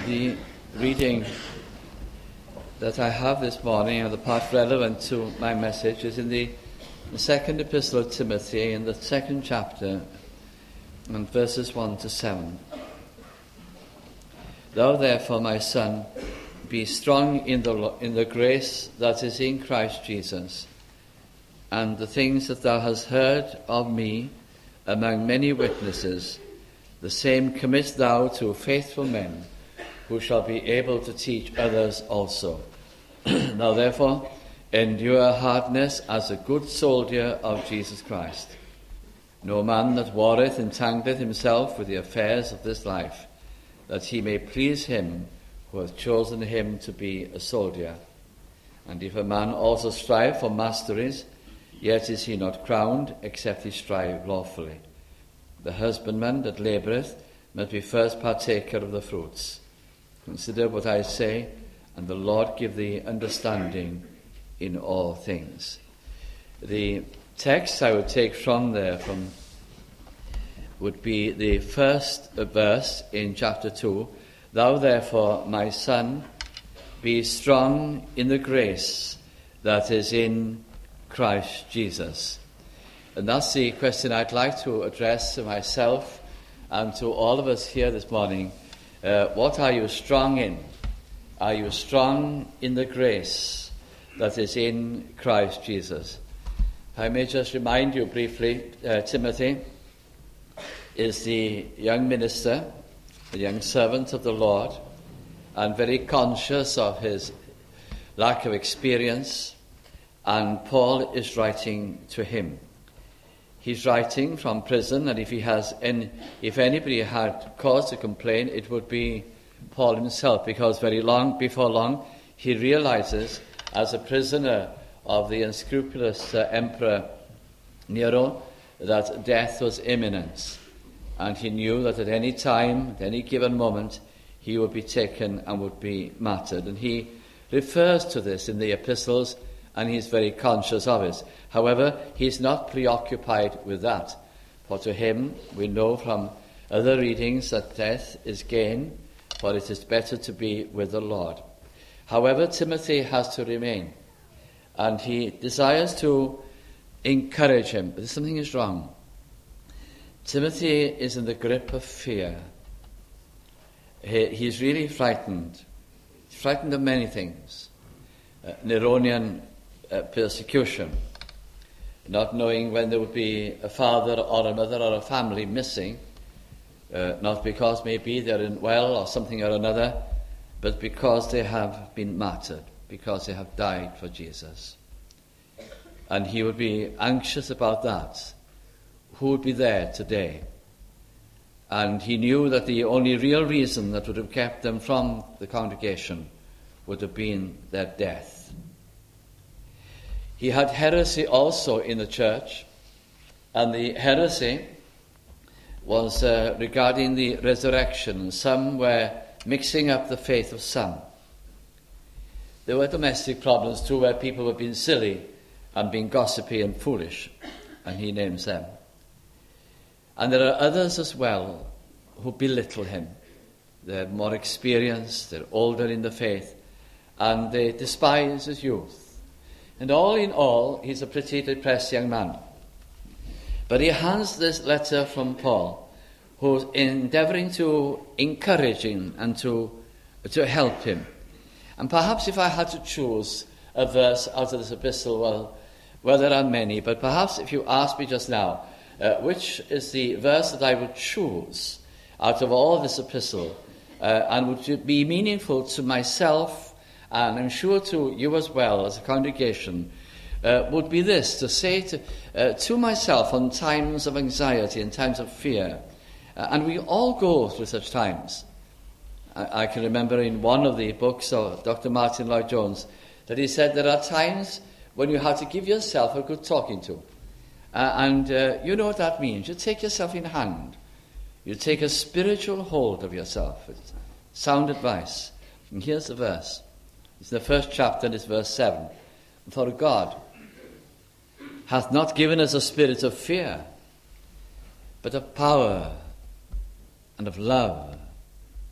The reading that I have this morning, and the part relevant to my message, is in the second epistle of Timothy, in the second chapter, and verses 1 to 7. Thou therefore, my son, be strong in the grace that is in Christ Jesus, and the things that thou hast heard of me among many witnesses, the same commit thou to faithful men, who shall be able to teach others also. Now therefore, endure hardness as a good soldier of Jesus Christ. No man that warreth entangleth himself with the affairs of this life, that he may please him who hath chosen him to be a soldier. And if a man also strive for masteries, yet is he not crowned, except he strive lawfully. The husbandman that laboureth must be first partaker of the fruits. Consider what I say, and the Lord give thee understanding in all things. The text I would take from there would be the first verse in chapter 2. Thou therefore, my son, be strong in the grace that is in Christ Jesus. And that's the question I'd like to address to myself and to all of us here this morning. What are you strong in? Are you strong in the grace that is in Christ Jesus? If I may just remind you briefly, Timothy is the young minister, the young servant of the Lord, and very conscious of his lack of experience, and Paul is writing to him. He's writing from prison, and if anybody had cause to complain, it would be Paul himself, because before long, he realizes, as a prisoner of the unscrupulous Emperor Nero, that death was imminent, and he knew that at any time, at any given moment, he would be taken and would be martyred. And he refers to this in the epistles, and he's very conscious of it. However, he's not preoccupied with that, for to him, we know from other readings that death is gain, for it is better to be with the Lord. However, Timothy has to remain, and he desires to encourage him, but something is wrong. Timothy is in the grip of fear. He's really frightened. He's frightened of many things. Neronian persecution, not knowing when there would be a father or a mother or a family missing, not because maybe they're unwell or something or another, but because they have been martyred, because they have died for Jesus. And he would be anxious about that. Who would be there today? And he knew that the only real reason that would have kept them from the congregation would have been their death. He had heresy also in the church, and the heresy was regarding the resurrection. Some were mixing up the faith of some. There were domestic problems too, where people were being silly and being gossipy and foolish, and he names them. And there are others as well who belittle him. They're more experienced, they're older in the faith, and they despise his youth. And all in all, he's a pretty depressed young man. But he has this letter from Paul, who's endeavouring to encourage him and to help him. And perhaps if I had to choose a verse out of this epistle, well, there are many, but perhaps if you ask me just now, which is the verse that I would choose out of all this epistle, and would be meaningful to myself, and I'm sure to you as well as a congregation, would be this, to say to myself on times of anxiety and times of fear, and we all go through such times. I can remember in one of the books of Dr. Martin Lloyd-Jones that he said there are times when you have to give yourself a good talking to. And you know what that means. You take yourself in hand. You take a spiritual hold of yourself. It's sound advice. And here's the verse. It's the first chapter, and it's verse 7. For God hath not given us a spirit of fear, but of power and of love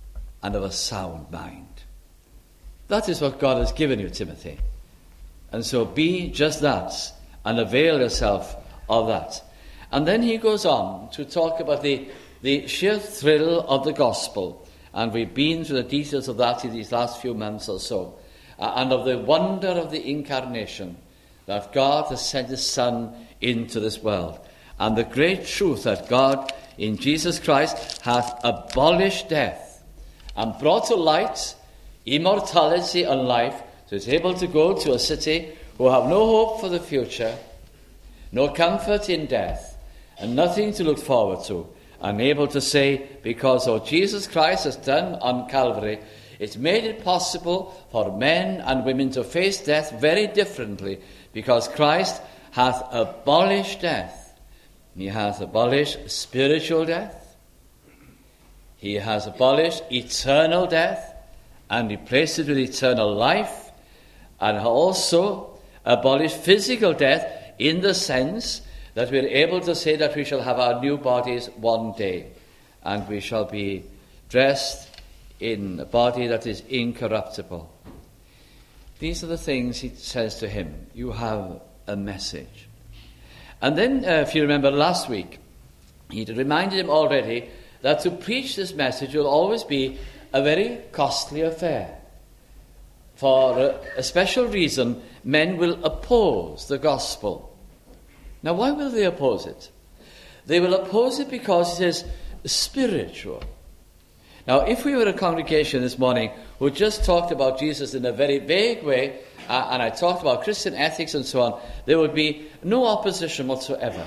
and of a sound mind. That is what God has given you, Timothy. And so be just that and avail yourself of that. And then he goes on to talk about the sheer thrill of the gospel. And we've been through the details of that in these last few months or so. And of the wonder of the incarnation, that God has sent his Son into this world. And the great truth that God in Jesus Christ hath abolished death and brought to light immortality and life, so it's able to go to a city who have no hope for the future, no comfort in death, and nothing to look forward to, and able to say, because what Jesus Christ has done on Calvary, it's made it possible for men and women to face death very differently, because Christ hath abolished death. He hath abolished spiritual death. He has abolished eternal death and replaced it with eternal life, and also abolished physical death in the sense that we're able to say that we shall have our new bodies one day, and we shall be dressed in a body that is incorruptible. These are the things he says to him. You have a message. And then, if you remember last week, he reminded him already that to preach this message will always be a very costly affair. For a special reason, men will oppose the gospel. Now, why will they oppose it? They will oppose it because it is spiritual. Now, if we were a congregation this morning who just talked about Jesus in a very vague way, and I talked about Christian ethics and so on, there would be no opposition whatsoever.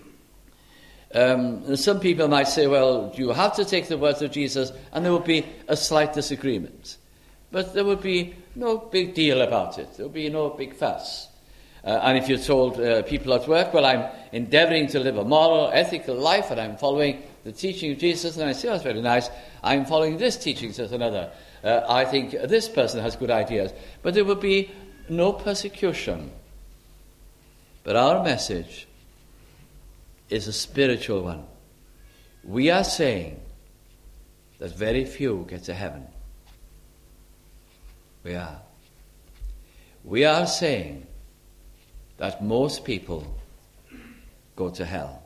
Some people might say, well, you have to take the words of Jesus, and there would be a slight disagreement. But there would be no big deal about it. There would be no big fuss. And if you told people at work, well, I'm endeavouring to live a moral, ethical life, and I'm following the teaching of Jesus, and I say, oh, that's very nice, I'm following this teaching, says another. I think this person has good ideas. But there would be no persecution. But our message is a spiritual one. We are saying that very few get to heaven. We are. We are saying that most people go to hell.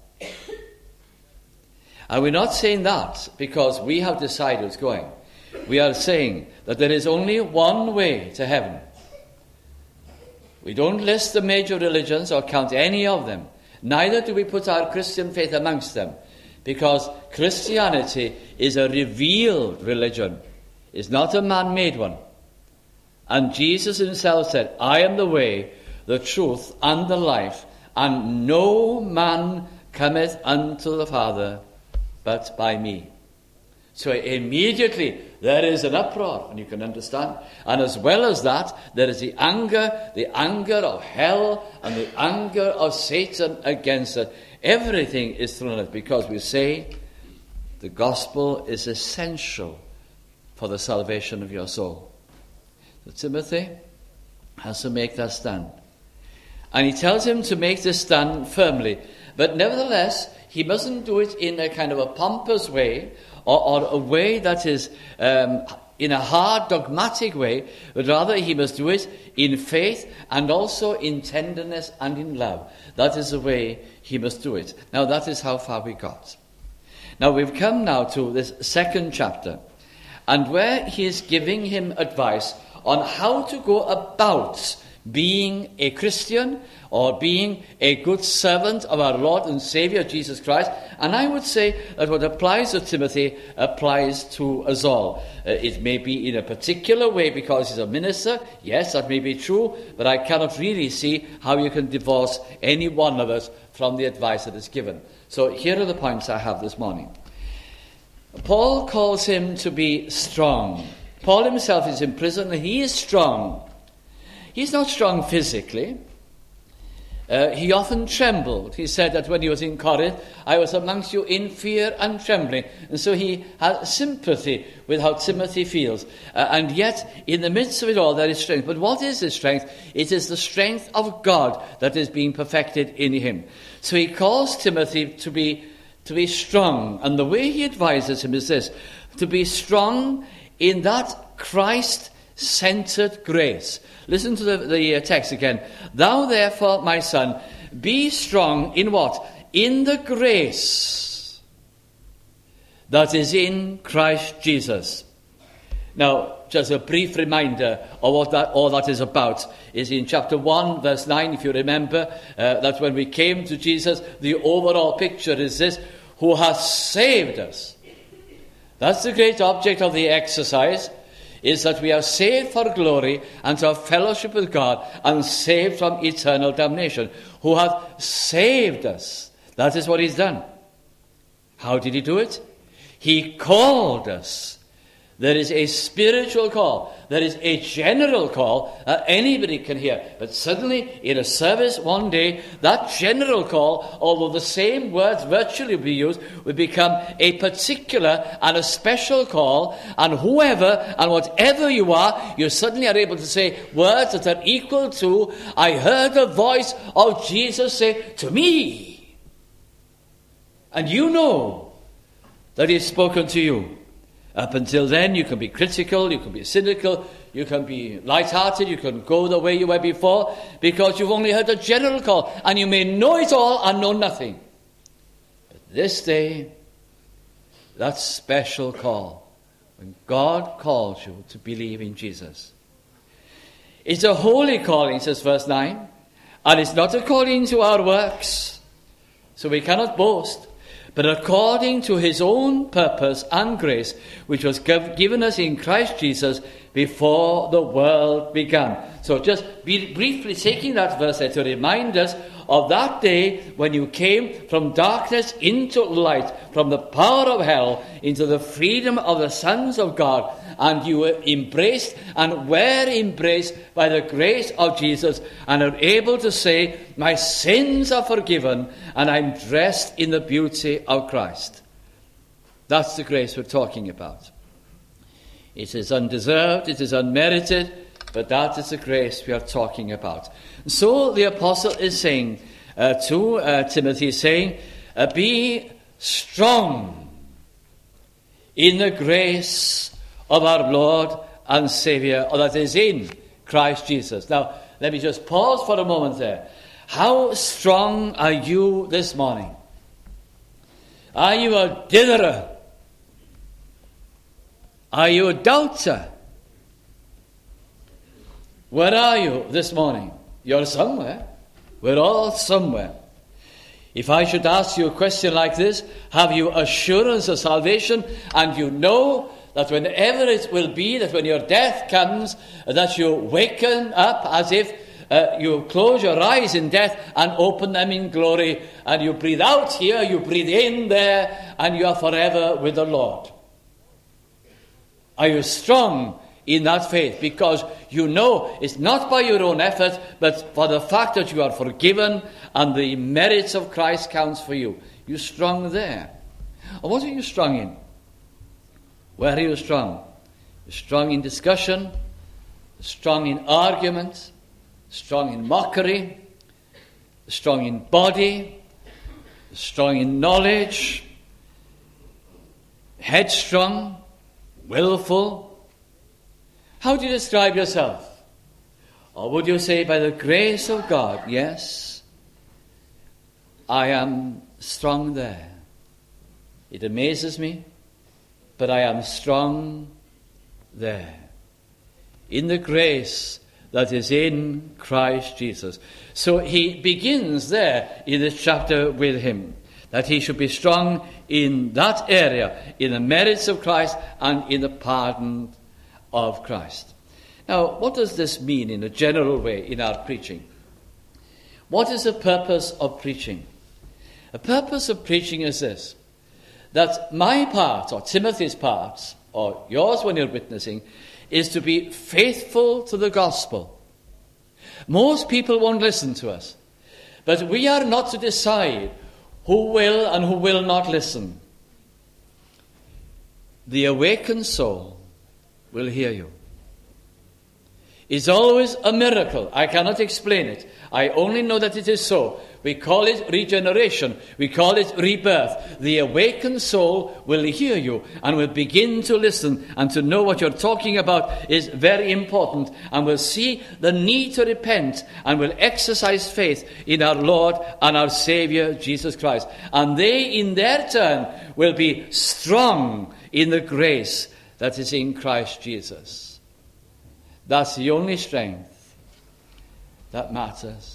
And we're not saying that because we have decided who's going. We are saying that there is only one way to heaven. We don't list the major religions or count any of them. Neither do we put our Christian faith amongst them, because Christianity is a revealed religion. It's not a man-made one. And Jesus himself said, I am the way, the truth, and the life, and no man cometh unto the Father but by me. So immediately there is an uproar, and you can understand. And as well as that, there is the anger of hell and the anger of Satan against it. Everything is thrown at it because we say the gospel is essential for the salvation of your soul. So Timothy has to make that stand. And he tells him to make this stand firmly. But nevertheless, he mustn't do it in a kind of a pompous way or a way that is in a hard, dogmatic way, but rather he must do it in faith and also in tenderness and in love. That is the way he must do it. Now, that is how far we got. Now, we've come now to this second chapter, and where he is giving him advice on how to go about being a Christian or being a good servant of our Lord and Saviour Jesus Christ. And I would say that what applies to Timothy applies to us all. It may be in a particular way because he's a minister. Yes, that may be true, but I cannot really see how you can divorce any one of us from the advice that is given. So here are the points I have this morning. Paul calls him to be strong. Paul himself is in prison and he is strong. He's not strong physically. He often trembled. He said that when he was in Corinth, I was amongst you in fear and trembling. And so he had sympathy with how Timothy feels. And yet, in the midst of it all, there is strength. But what is this strength? It is the strength of God that is being perfected in him. So he calls Timothy to be strong. And the way he advises him is this: to be strong in that Christ-centered grace. Listen to the text again. Thou therefore, my son, be strong in what? In the grace that is in Christ Jesus. Now, just a brief reminder of what all that is about is in chapter 1, verse 9, if you remember, that when we came to Jesus, the overall picture is this: who has saved us. That's the great object of the exercise, is that we are saved for glory and to have fellowship with God and saved from eternal damnation. Who hath saved us. That is what he's done. How did he do it? He called us. There is a spiritual call. There is a general call that anybody can hear. But suddenly, in a service one day, that general call, although the same words virtually be used, would become a particular and a special call. And whoever and whatever you are, you suddenly are able to say words that are equal to, I heard the voice of Jesus say, to me. And you know that he's spoken to you. Up until then, you can be critical, you can be cynical, you can be light-hearted, you can go the way you were before, because you've only heard a general call, and you may know it all and know nothing. But this day, that special call, when God calls you to believe in Jesus, it's a holy calling, says verse 9, and it's not according to our works, so we cannot boast, but according to his own purpose and grace, which was given us in Christ Jesus before the world began. So just briefly taking that verse there to remind us of that day when you came from darkness into light, from the power of hell into the freedom of the sons of God, and you were embraced and were embraced by the grace of Jesus and are able to say, my sins are forgiven and I'm dressed in the beauty of Christ. That's the grace we're talking about. It is undeserved, it is unmerited, but that is the grace we are talking about. So the apostle is saying to Timothy, saying, be strong in the grace of our Lord and Saviour, or that is in Christ Jesus. Now, let me just pause for a moment there. How strong are you this morning? Are you a ditherer? Are you a doubter? Where are you this morning? You're somewhere. We're all somewhere. If I should ask you a question like this, have you assurance of salvation, and you know that whenever it will be, that when your death comes, that you waken up as if you close your eyes in death and open them in glory, and you breathe out here, you breathe in there, and you are forever with the Lord? Are you strong in that faith? Because you know it's not by your own effort, but for the fact that you are forgiven and the merits of Christ counts for you. You're strong there. Or what are you strong in? Where are you strong? You're strong in discussion, strong in argument, strong in mockery, strong in body, strong in knowledge, headstrong, willful. How do you describe yourself? Or would you say, by the grace of God, yes, I am strong there. It amazes me, but I am strong there. In the grace that is in Christ Jesus. So he begins there in this chapter with him, that he should be strong in that area, in the merits of Christ and in the pardon of Christ. Now, what does this mean in a general way in our preaching? What is the purpose of preaching? The purpose of preaching is this, that my part, or Timothy's part, or yours when you're witnessing, is to be faithful to the gospel. Most people won't listen to us, but we are not to decide who will and who will not listen. The awakened soul will hear you. is always a miracle. I cannot explain it. I only know that it is so. We call it regeneration. We call it rebirth. The awakened soul will hear you and will begin to listen, and to know what you're talking about is very important, and will see the need to repent and will exercise faith in our Lord and our Saviour Jesus Christ. And they in their turn will be strong in the grace that is in Christ Jesus. That's the only strength that matters.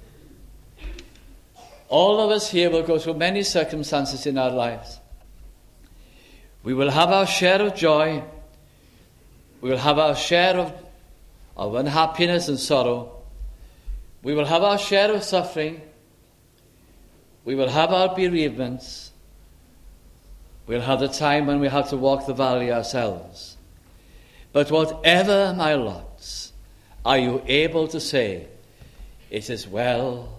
All of us here will go through many circumstances in our lives. We will have our share of joy. We will have our share of unhappiness and sorrow. We will have our share of suffering. We will have our bereavements. We'll have the time when we have to walk the valley ourselves. But whatever my lots, are you able to say, it is well,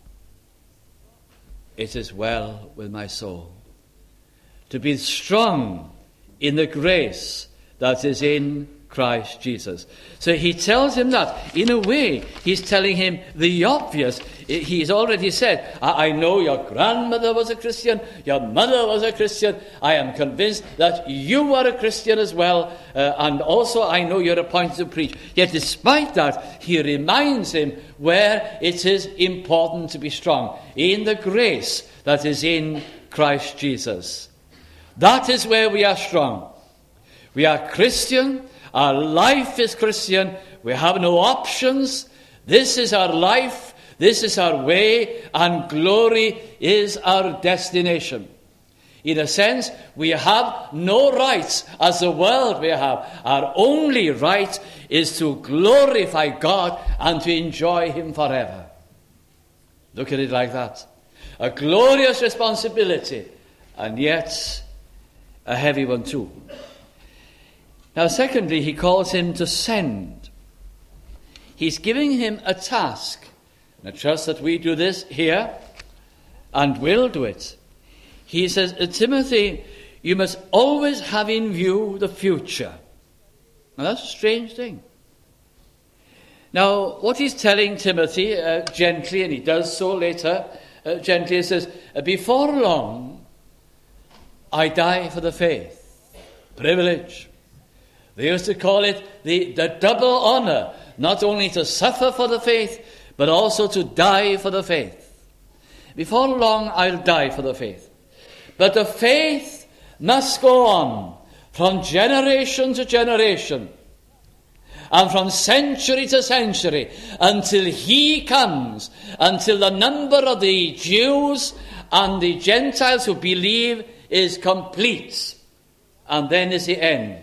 it is well with my soul? To be strong in the grace that is in Christ Jesus. So he tells him that. In a way, he's telling him the obvious. He's already said, I know your grandmother was a Christian, your mother was a Christian. I am convinced that you are a Christian as well, and also I know you're appointed to preach. Yet despite that, he reminds him where it is important to be strong, in the grace that is in Christ Jesus. That is where we are strong. We are Christian. Our life is Christian. We have no options. This is our life. This is our way. And glory is our destination. In a sense, we have no rights as the world may have. Our only right is to glorify God and to enjoy Him forever. Look at it like that. A glorious responsibility, and yet a heavy one too. Now, secondly, he calls him to send. He's giving him a task. And I trust that we do this here and will do it. He says, Timothy, you must always have in view the future. Now, that's a strange thing. Now, what he's telling Timothy gently, and he does so later, gently, he says, before long, I die for the faith. Privilege. They used to call it the double honor, not only to suffer for the faith, but also to die for the faith. Before long, I'll die for the faith. But the faith must go on from generation to generation, and from century to century, until He comes, until the number of the Jews and the Gentiles who believe is complete. And then is the end.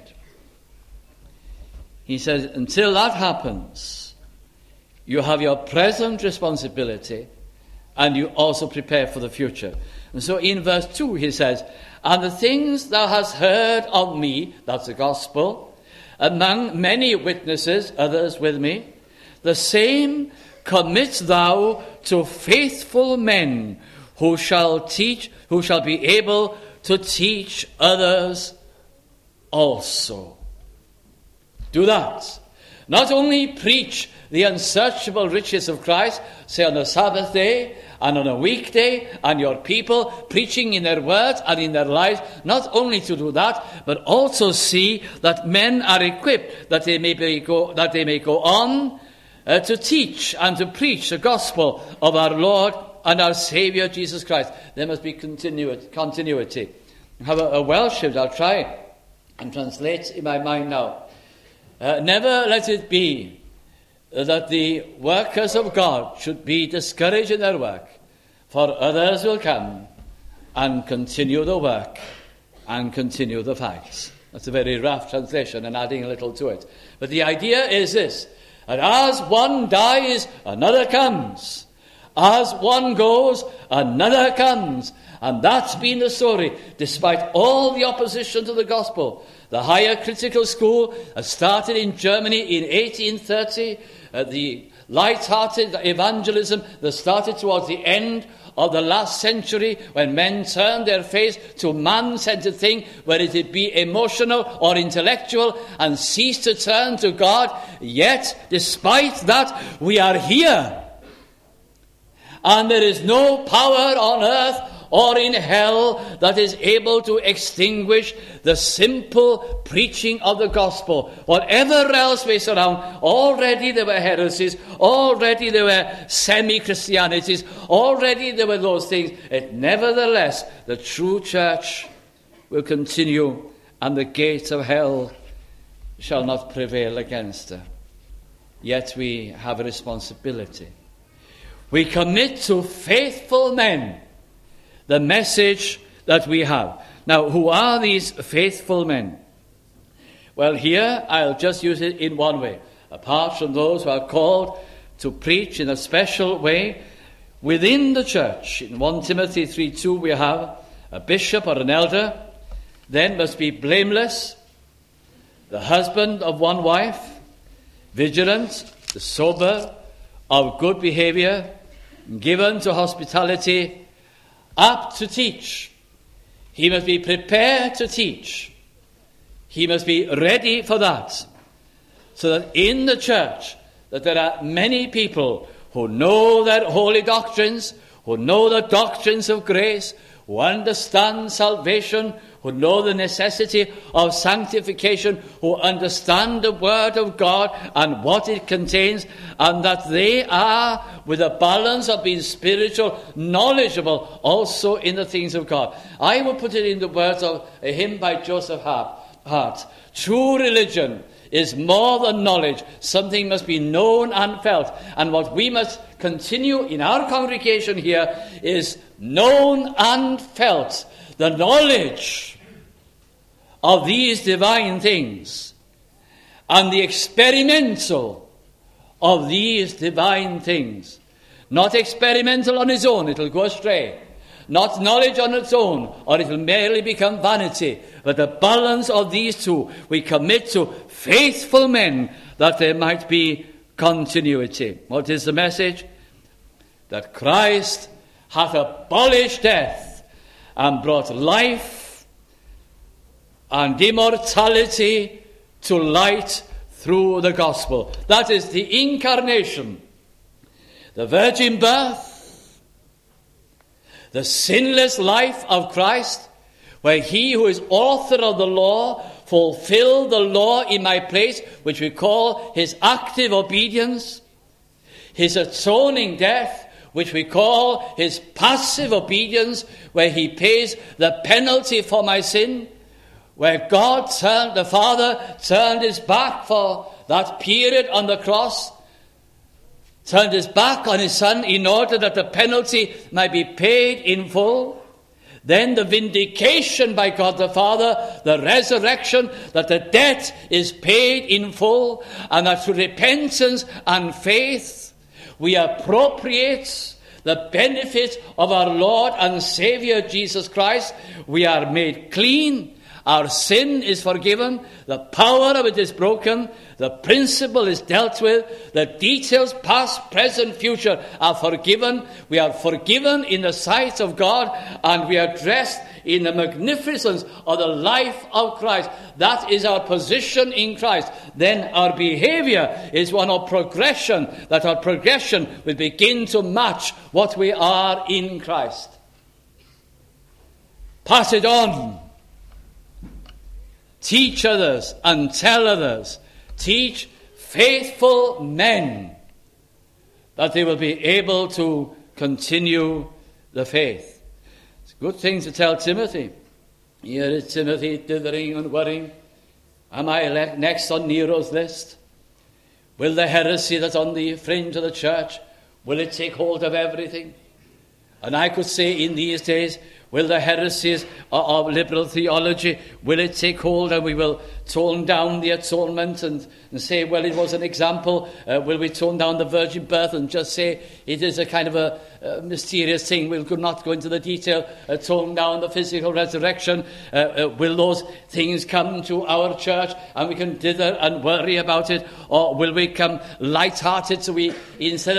He says, until that happens, you have your present responsibility, and you also prepare for the future. And so in verse 2 he says, and the things thou hast heard of me, that's the gospel, among many witnesses, others with me, the same commit thou to faithful men who shall be able to teach others also. Do that. Not only preach the unsearchable riches of Christ, say on a Sabbath day and on a weekday, and your people preaching in their words and in their lives, not only to do that, but also see that men are equipped, that they may go on to teach and to preach the gospel of our Lord and our Saviour Jesus Christ. There must be continuity. I have a Welsh hymn I'll try and translate in my mind now. Never let it be that the workers of God should be discouraged in their work, for others will come and continue the work and continue the facts. That's a very rough translation and adding a little to it. But the idea is this, that as one dies, another comes. As one goes, another comes. And that's been the story, despite all the opposition to the gospel. The higher critical school started in Germany in 1830. The light-hearted evangelism that started towards the end of the last century, when men turned their face to man-centered thing, whether it be emotional or intellectual, and ceased to turn to God. Yet, despite that, we are here. And there is no power on earth or in hell that is able to extinguish the simple preaching of the gospel. Whatever else may surround, already there were heresies, already there were semi-Christianities, already there were those things. Yet nevertheless, the true church will continue, and the gates of hell shall not prevail against her. Yet we have a responsibility. We commit to faithful men the message that we have. Now, who are these faithful men? Well, here I'll just use it in one way. Apart from those who are called to preach in a special way within the church. In 1 Timothy 3:2 we have a bishop or an elder, then must be blameless, the husband of one wife, vigilant, sober, of good behavior, given to hospitality, apt to teach. He must be prepared to teach. He must be ready for that. So that in the church, that there are many people who know their holy doctrines, who know the doctrines of grace, who understand salvation, who know the necessity of sanctification, who understand the Word of God and what it contains, and that they are, with a balance of being spiritual, knowledgeable also in the things of God. I will put it in the words of a hymn by Joseph Hart. True religion is more than knowledge. Something must be known and felt. And what we must continue in our congregation here is known and felt. The knowledge of these divine things and the experimental of these divine things. Not experimental on its own, it'll go astray. Not knowledge on its own, or it will merely become vanity. But the balance of these two, we commit to faithful men, that there might be continuity. What is the message? That Christ hath abolished death and brought life and immortality to light through the gospel. That is the incarnation, the virgin birth, the sinless life of Christ, where he who is author of the law fulfilled the law in my place, which we call his active obedience, his atoning death, which we call his passive obedience, where he pays the penalty for my sin, where the Father turned his back for that period on the cross, turned his back on his Son in order that the penalty might be paid in full. Then the vindication by God the Father, the resurrection, that the debt is paid in full, and that through repentance and faith we appropriate the benefit of our Lord and Saviour Jesus Christ. We are made clean. Our sin is forgiven. The power of it is broken. The principle is dealt with. The details, past, present, future, are forgiven. We are forgiven in the sight of God, and we are dressed in the magnificence of the life of Christ. That is our position in Christ. Then our behavior is one of progression, that our progression will begin to match what we are in Christ. Pass it on. Teach others and tell others. Teach faithful men, that they will be able to continue the faith. It's a good thing to tell Timothy. Here is Timothy dithering and worrying. Am I next on Nero's list? Will the heresy that's on the fringe of the church, will it take hold of everything? And I could say in these days, will the heresies of liberal theology, will it take hold, and we will tone down the atonement and say, well, it was an example? Will we tone down the virgin birth and just say it is a kind of a mysterious thing? We'll not go into the detail. Tone down the physical resurrection. Will those things come to our church and we can dither and worry about it? Or will we come light-hearted, so we, instead of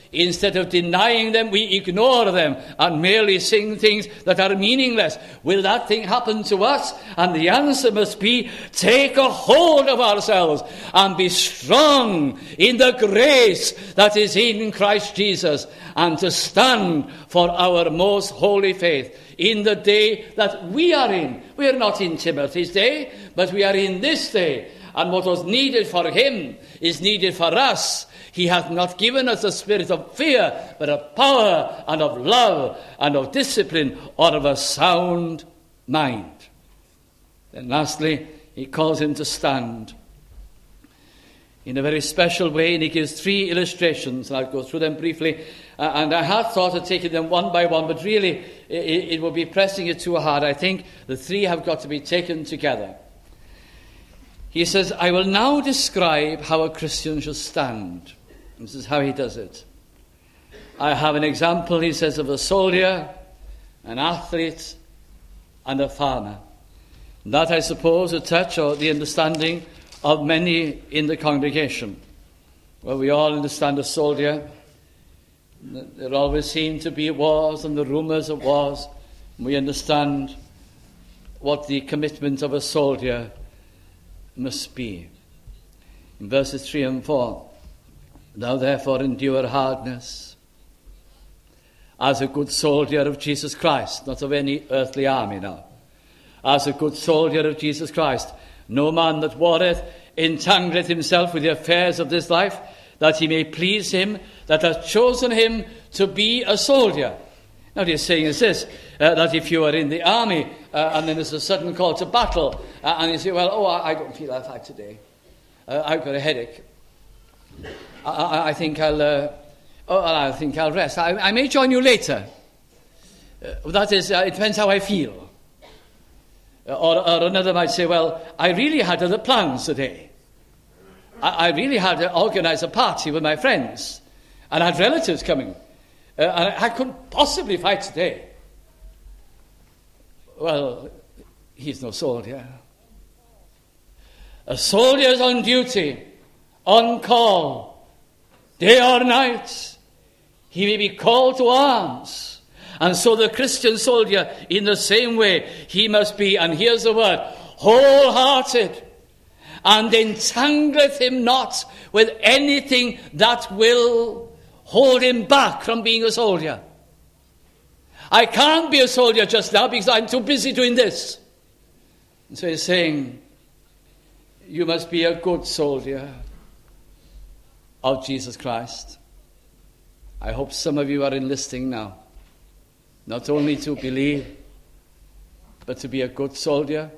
instead of denying them, we ignore them and merely sing things that are meaningless. Will that thing happen to us? And the answer must be, take a hold of ourselves and be strong in the grace that is in Christ Jesus, and to stand for our most holy faith in the day that we are in. We are not in Timothy's day, but we are in this day. And what was needed for him is needed for us. He hath not given us a spirit of fear, but of power and of love and of discipline, or of a sound mind. Then lastly, he calls him to stand in a very special way, and he gives 3 illustrations, and I'll go through them briefly. And I had thought of taking them one by one, but really it would be pressing it too hard. I think the 3 have got to be taken together. He says, I will now describe how a Christian should stand. This is how he does it. I have an example, he says, of a soldier, an athlete, and a farmer. That, I suppose, will touch the understanding of many in the congregation. Well, we all understand a soldier. There always seem to be wars and the rumours of wars. We understand what the commitment of a soldier must be. In verses 3 and 4, thou therefore endure hardness as a good soldier of Jesus Christ, not of any earthly army now. As a good soldier of Jesus Christ, no man that warreth entangleth himself with the affairs of this life, that he may please him that hath chosen him to be a soldier. Now what he's saying is this, that if you are in the army and then there's a sudden call to battle, and you say, well, I don't feel that fight today. I've got a headache. I think I think I'll rest. I may join you later. That is, it depends how I feel. Or another might say, well, I really had other plans today. I really had to organise a party with my friends, and I had relatives coming, and I couldn't possibly fight today. Well, he's no soldier. A soldier is on duty, on call, day or night. He may be called to arms. And so the Christian soldier, in the same way, he must be, and here's the word, wholehearted, and entangleth him not with anything that will hold him back from being a soldier. I can't be a soldier just now because I'm too busy doing this. And so he's saying, you must be a good soldier of Jesus Christ. I hope some of you are enlisting now. Not only to believe, but to be a good soldier.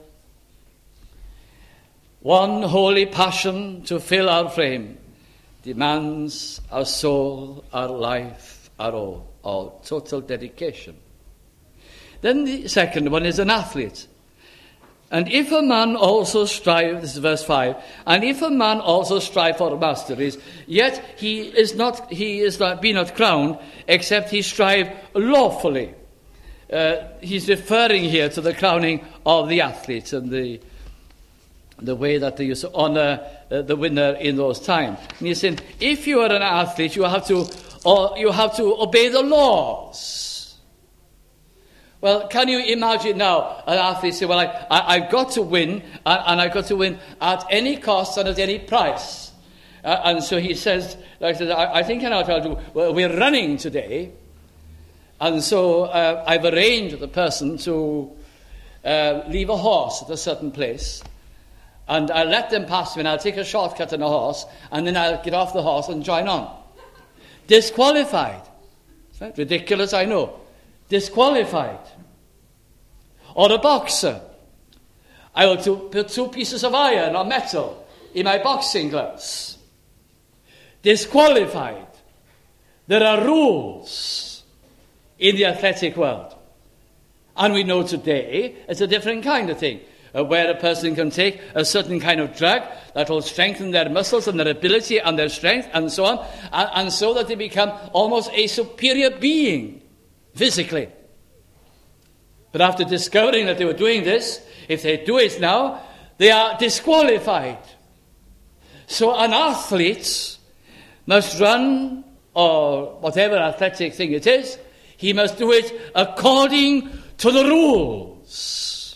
One holy passion to fill our frame demands our soul, our life, our all total dedication. Then the second one is an athlete. And if a man also strive, this is verse 5, and if a man also strive for masteries, yet he is not be not crowned, except he strive lawfully. He's referring here to the crowning of the athletes and the way that they used to honour the winner in those times. And he's saying, if you are an athlete, you have to obey the laws. Well, can you imagine now an athlete say, well, I've got to win, and I've got to win at any cost and at any price. And so he says, I think I know what I'll do. Well, we're running today, and so I've arranged with the person to leave a horse at a certain place, and I'll let them pass me, and I'll take a shortcut on a horse, and then I'll get off the horse and join on. Disqualified. Right? Ridiculous, I know. Disqualified. Or a boxer. I will put 2 pieces of iron or metal in my boxing gloves. Disqualified. There are rules in the athletic world. And we know today it's a different kind of thing, where a person can take a certain kind of drug that will strengthen their muscles and their ability and their strength and so on, and so that they become almost a superior being physically. But after discovering that they were doing this, if they do it now, they are disqualified. So an athlete must run or whatever athletic thing it is, he must do it according to the rules.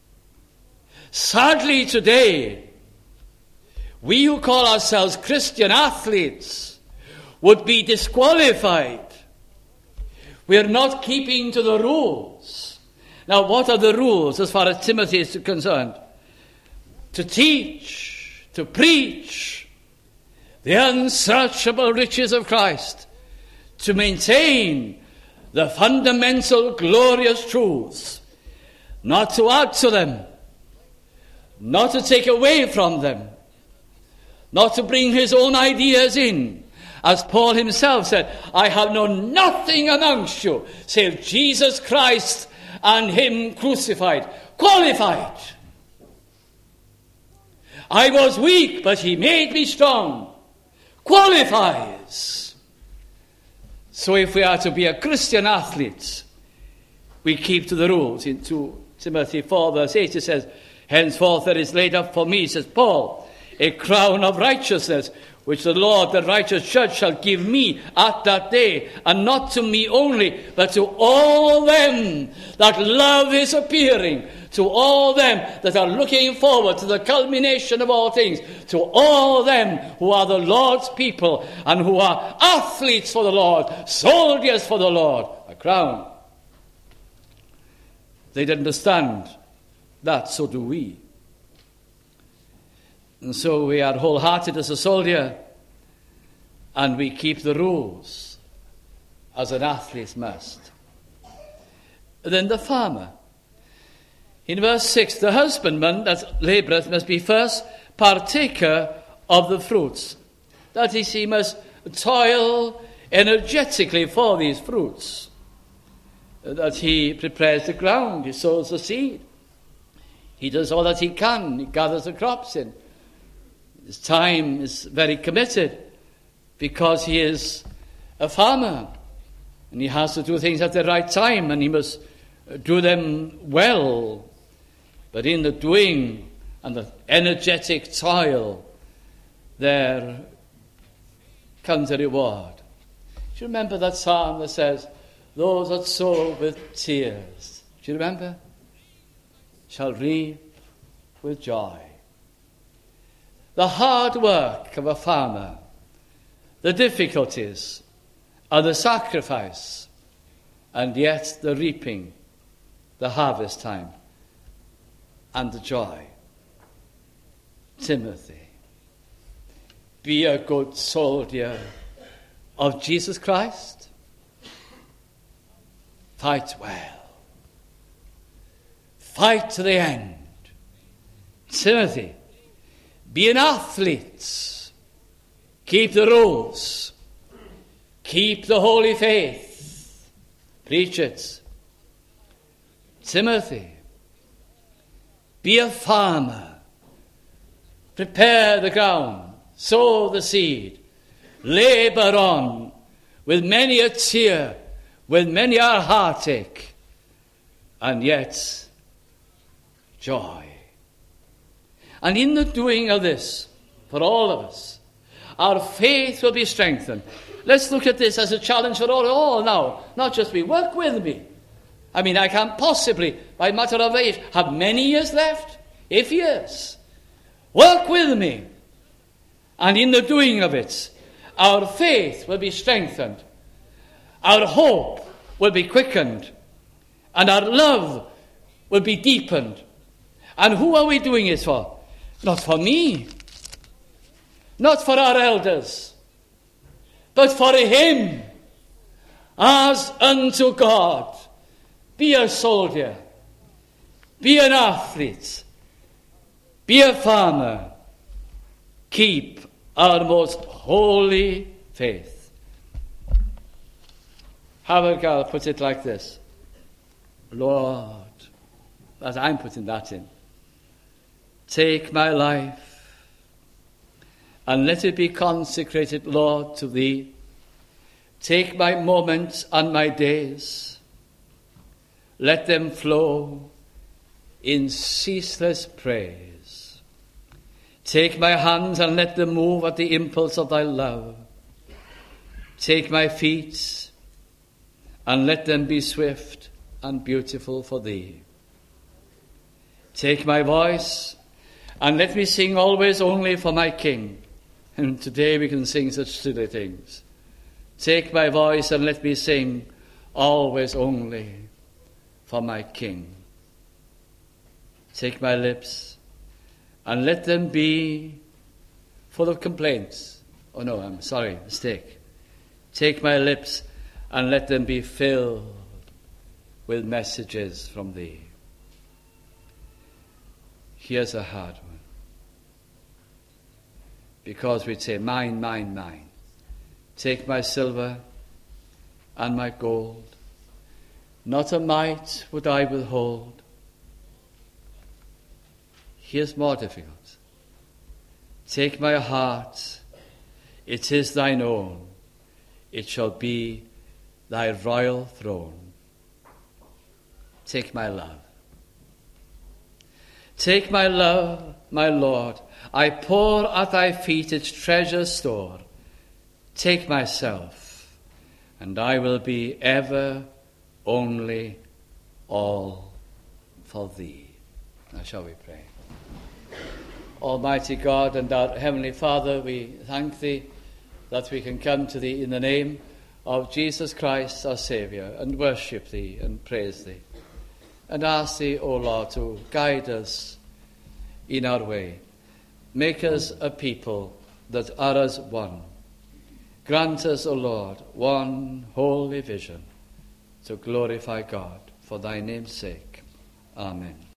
Sadly today, we who call ourselves Christian athletes would be disqualified. We are not keeping to the rules. Now, what are the rules as far as Timothy is concerned? To teach, to preach the unsearchable riches of Christ, to maintain the fundamental glorious truths, not to add to them, not to take away from them, not to bring his own ideas in. As Paul himself said, I have known nothing amongst you save Jesus Christ and him crucified. Qualified. I was weak, but he made me strong. Qualifies. So if we are to be a Christian athlete, we keep to the rules. In 2 Timothy 4 verse 8 it says, henceforth there is laid up for me, says Paul, a crown of righteousness, which the Lord, the righteous judge, shall give me at that day, and not to me only, but to all them that love his appearing, to all them that are looking forward to the culmination of all things, to all them who are the Lord's people and who are athletes for the Lord, soldiers for the Lord, a crown. They'd understand that, so do we. And so we are wholehearted as a soldier, and we keep the rules as an athlete must. Then the farmer. In verse 6, the husbandman that laboureth must be first partaker of the fruits. That is, he must toil energetically for these fruits. That he prepares the ground, he sows the seed. He does all that he can, he gathers the crops in. His time is very committed because he is a farmer and he has to do things at the right time and he must do them well. But in the doing and the energetic toil, there comes a reward. Do you remember that psalm that says, those that sow with tears, do you remember? Shall reap with joy. The hard work of a farmer, the difficulties, and the sacrifice, and yet the reaping, the harvest time, and the joy. Timothy, be a good soldier of Jesus Christ. Fight well. Fight to the end. Timothy, be an athlete. Keep the rules. Keep the holy faith. Preach it. Timothy, be a farmer. Prepare the ground. Sow the seed. Labor on with many a tear, with many a heartache, and yet joy. And in the doing of this, for all of us, our faith will be strengthened. Let's look at this as a challenge for all now. Not just me. Work with me. I mean, I can't possibly, by matter of age, have many years left. If years. Work with me. And in the doing of it, our faith will be strengthened. Our hope will be quickened. And our love will be deepened. And who are we doing it for? Not for me, not for our elders, but for him, as unto God. Be a soldier, be an athlete, be a farmer. Keep our most holy faith. Havergal puts it like this: Lord, as I'm putting that in, take my life, and let it be consecrated, Lord, to Thee. Take my moments and my days. Let them flow in ceaseless praise. Take my hands and let them move at the impulse of Thy love. Take my feet, and let them be swift and beautiful for thee. Take my voice, and let me sing always only for my King. And today we can sing such silly things. Take my voice, and let me sing always only for my King. Take my lips, and let them be full of complaints. Oh no, I'm sorry, mistake. Take my lips, and let them be filled with messages from thee. Here's a hard one. Because we'd say, mine, mine, mine. Take my silver and my gold. Not a mite would I withhold. Here's more difficult. Take my heart, it is thine own. It shall be thy royal throne. Take my love. Take my love, my Lord. I pour at thy feet its treasure store. Take myself, and I will be ever, only, all for thee. Now shall we pray? Almighty God and our Heavenly Father, we thank thee that we can come to thee in the name of Jesus Christ, our Saviour, and worship thee and praise thee. And ask thee, O Lord, to guide us in our way. Make us a people that are as one. Grant us, O Lord, one holy vision to glorify God for thy name's sake. Amen.